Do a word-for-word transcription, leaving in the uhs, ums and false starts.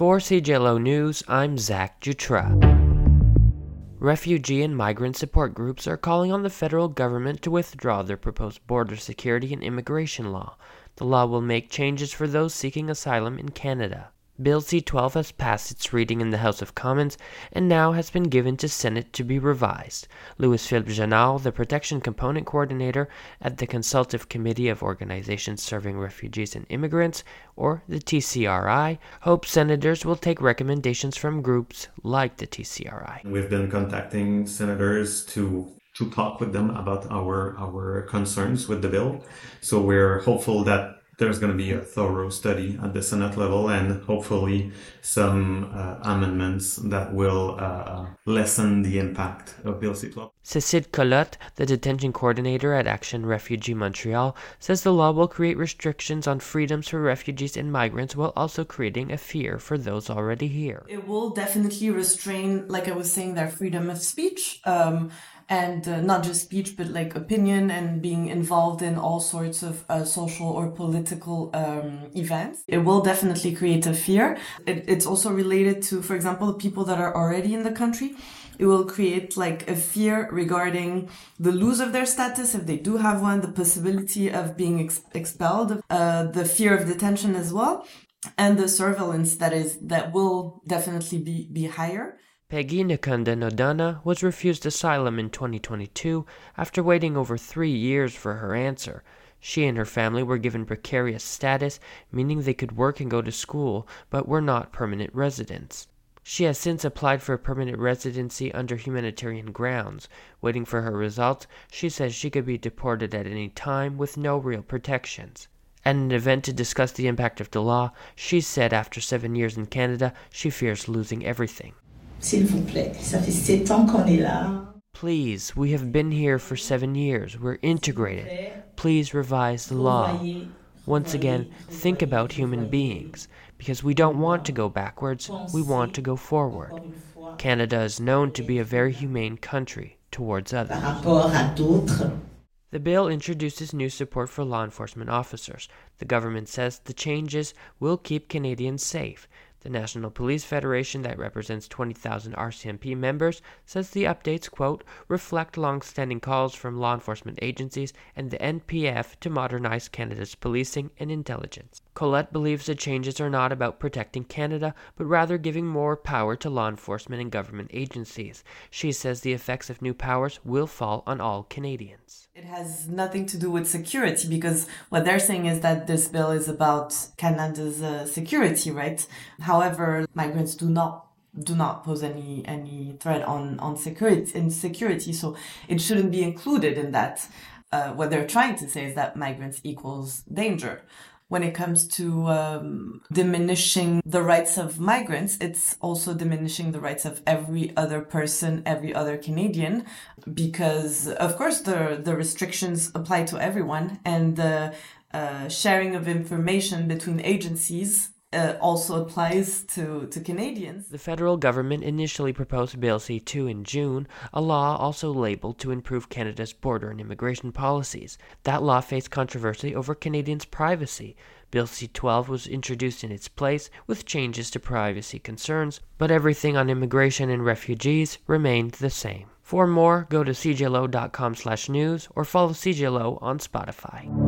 For C J L O News, I'm Zach Jutra. Refugee and migrant support groups are calling on the federal government to withdraw their proposed border security and immigration law. The law will make changes for those seeking asylum in Canada. Bill C twelve has passed its reading in the House of Commons and now has been given to Senate to be revised. Louis-Philippe Jeannot, the Protection Component Coordinator at the Consultative Committee of Organizations Serving Refugees and Immigrants, or the T C R I, hopes senators will take recommendations from groups like the T C R I. We've been contacting senators to to talk with them about our our concerns with the bill. So we're hopeful that there's going to be a thorough study at the Senate level and hopefully some uh, amendments that will uh, lessen the impact of Bill C twelve. Cécile Colotte, the detention coordinator at Action Refugee Montreal, says the law will create restrictions on freedoms for refugees and migrants while also creating a fear for those already here. It will definitely restrain, like I was saying, their freedom of speech. Um, And uh, not just speech, but like opinion and being involved in all sorts of uh, social or political um, events. It will definitely create a fear. It, it's also related to, for example, people that are already in the country. It will create like a fear regarding the loss of their status, if they do have one, the possibility of being ex- expelled, uh, the fear of detention as well, and the surveillance that is that will definitely be, be higher. Peggy Nakunda Nodana was refused asylum in twenty twenty-two after waiting over three years for her answer. She and her family were given precarious status, meaning they could work and go to school, but were not permanent residents. She has since applied for a permanent residency under humanitarian grounds. Waiting for her results, she says she could be deported at any time with no real protections. At an event to discuss the impact of the law, she said after seven years in Canada, she fears losing everything. S'il vous plaît, ça fait sept ans qu'on est là. Please, we have been here for seven years. We're integrated. Please revise the law. Once again, think about human beings, because we don't want to go backwards, we want to go forward. Canada is known to be a very humane country towards others. The bill introduces new support for law enforcement officers. The government says the changes will keep Canadians safe. The National Police Federation, that represents twenty thousand R C M P members, says the updates, quote, reflect long-standing calls from law enforcement agencies and the N P F to modernize Canada's policing and intelligence. Colette believes the changes are not about protecting Canada, but rather giving more power to law enforcement and government agencies. She says the effects of new powers will fall on all Canadians. It has nothing to do with security, because what they're saying is that this bill is about Canada's uh, security, right? However, migrants do not do not pose any any threat on on security in security, so it shouldn't be included in that. Uh, what they're trying to say is that migrants equals danger. When it comes to um, diminishing the rights of migrants, it's also diminishing the rights of every other person, every other Canadian, because, of course, the, the restrictions apply to everyone, and the uh, sharing of information between agencies Uh, also applies to, to Canadians. The federal government initially proposed Bill C two in June, a law also labeled to improve Canada's border and immigration policies. That law faced controversy over Canadians' privacy. Bill C twelve was introduced in its place with changes to privacy concerns, but everything on immigration and refugees remained the same. For more, go to c j l o dot com slash news or follow C J L O on Spotify.